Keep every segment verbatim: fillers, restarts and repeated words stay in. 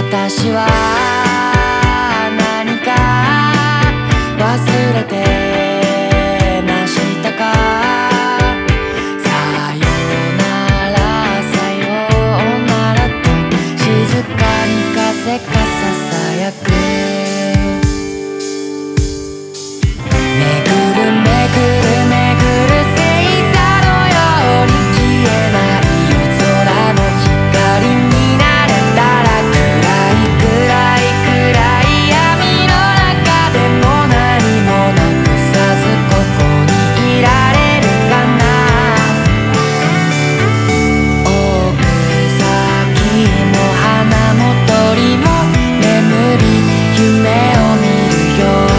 私は何か忘れてましたか。さよならさよならと静かに風がささやく。めぐるめぐるめぐる星座のように消えない夜空の光になれたら、暗い暗い暗い闇の中でも何もなくさずここにいられるかな。奥崎も花も鳥も眠り夢を見る夜、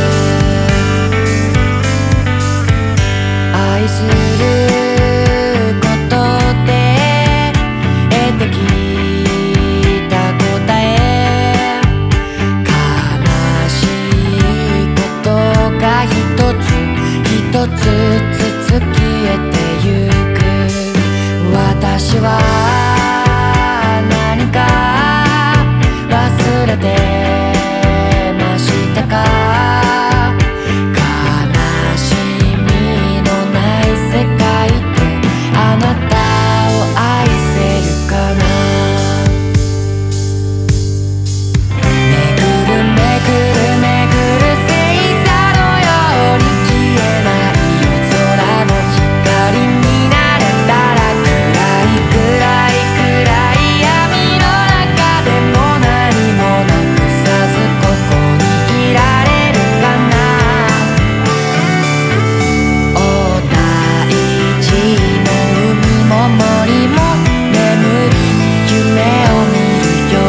愛することで得てきた答え、悲しいことが一つ一つずつ消えてゆく。私は何か忘れてましたか。悲しみのない世界であなたを愛せるかな。めぐるめぐるめぐる星座のように消えない夜空の光になれたら、暗い暗い暗い闇の中でも何もなくさずここにいられるかな。お大地も海も森も眠り夢を見る夜、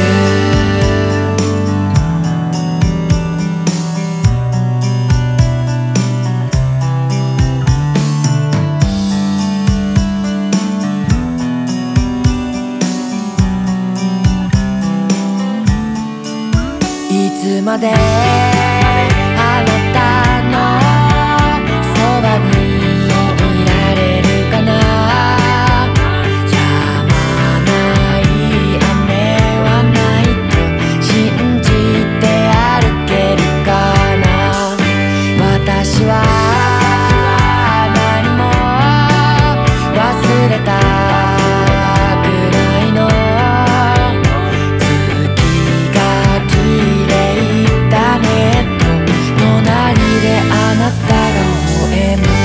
いつまであなたのそばにいられるかな。止まない雨はないと信じて歩けるかな。私は何も忘れたくないの。月が綺麗だねと隣であなたが微笑む。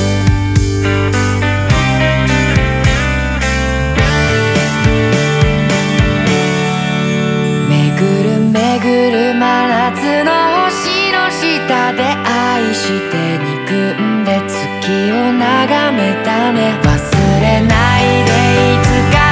めぐるめぐる真夏の星の下で愛して憎んで月を眺めたね。忘れないでいつか